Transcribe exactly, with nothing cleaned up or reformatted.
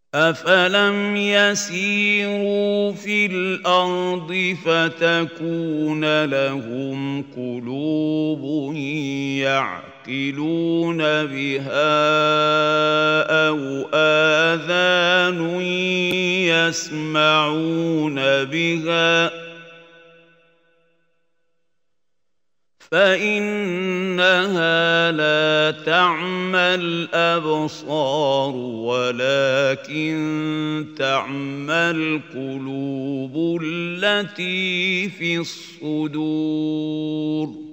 أفلم يسيروا في الأرض فتكون لهم قلوب يعقلون بها أو آذان يسمعون بها فإنها لا تعمى الأبصار ولكن تعمى القلوب التي في الصدور